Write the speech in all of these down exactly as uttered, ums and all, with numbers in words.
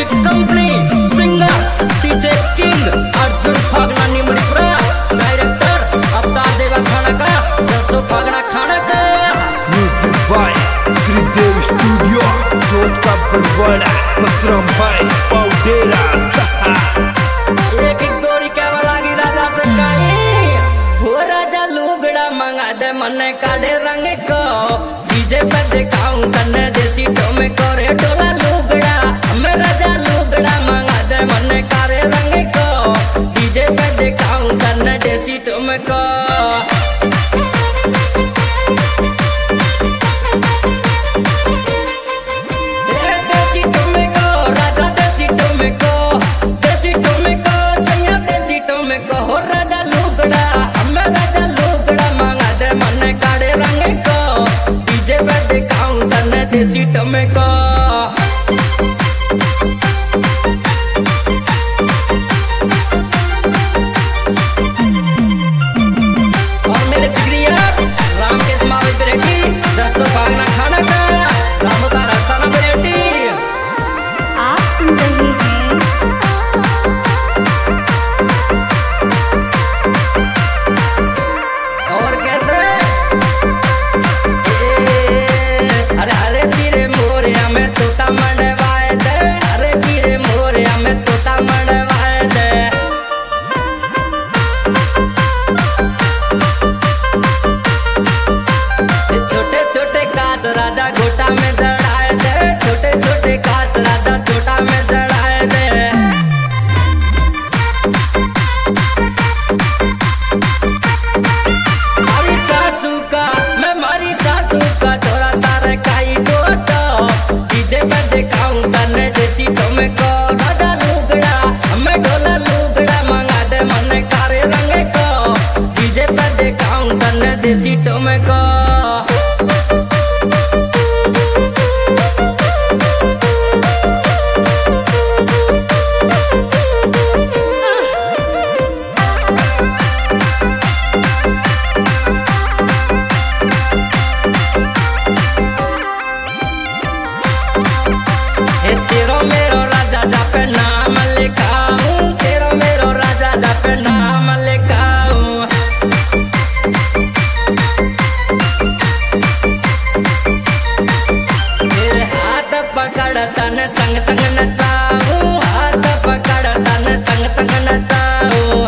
Music company, singer DJ king Arjun Fagna Nimdipura, director Avtar Deva खाना का दसो फागना खाना का। Music by Shridev studio, Chauth Ka Barwara, मसरम भाई पाउडेरा सहा। एक एक गोरी क्या वालागी राजा से काई, हो राजा लुगड़ा मंगा दे मन काढ़े रंग को, डीजे पे दिखाऊं तन्ने देसी टोमे करे डोला लुगड़ा, हमें राजा लुगड़ा मंगा दे मन काढ़े रंग को, डीजे पे दिखाऊं तन्ने देसी टोमे को। देसी टमेको और मेरे जिगरिया राम के समावे बेटी दसो फागना खाना का राम का रास्ता ना बेटी। आप सुन रहे हैं और कैसे अरे अरे पीरे मोरिया में तोता मंडवाए दे, अरे पीरे मोरिया में तोता मंडवाए दे। छोटे छोटे कांच राजा गोटा में जड़ाए दे, छोटे छोटे कांच राजा छोटा में जड़ाए दे। मारी सासू का मैं मारी सासू का छोरा तारे काई डोटो, डीजे पे दिखाऊं तन्ने देसी टोमे को, राजा लुगड़ा हमें ढोला लुगड़ा मंगा दे मन कारे रंग को, डीजे पे दिखाऊं तन्ने देसी टोमे को। तेरो मेरो राजा जा पे नाम लिखाऊं, तेरो मेरो राजा जा पे नाम लिखाऊं। तेरे हाथ पकड़ तन संग संग नचाऊं, हाथ पकड़ तन संग संग नचाऊं।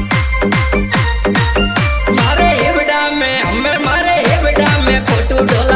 मारे हिबड़ा में हमें मारे हिबड़ा में फोटो डोला